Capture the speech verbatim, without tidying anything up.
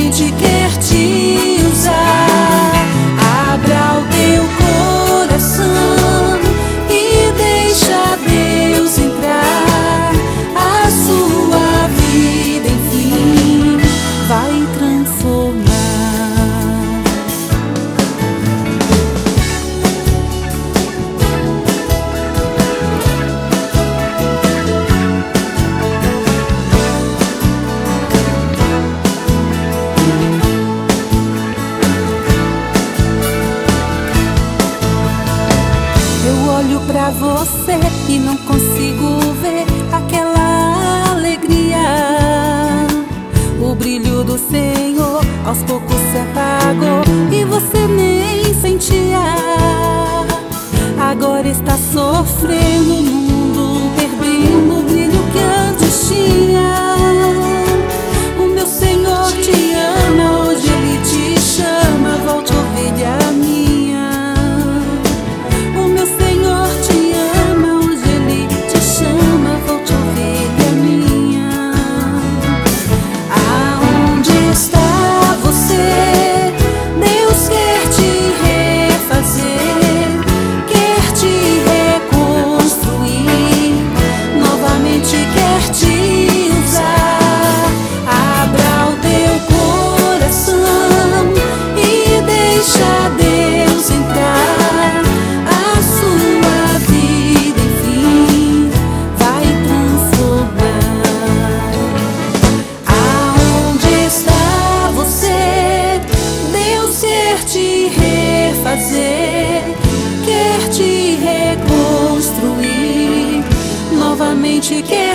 novamente quer te usar. Abra o teu coração e deixa Deus entrar. A sua vida, enfim, vai transformar. Olho pra você e não consigo ver aquela alegria. O brilho do Senhor aos poucos se apagou e você nem sentia. Agora está sofrendo no mundo, perdendo o brilho que antes tinha. O meu Senhor te ama, hoje Ele te chama, volte, ovelha minha. Quer te reconstruir, novamente quer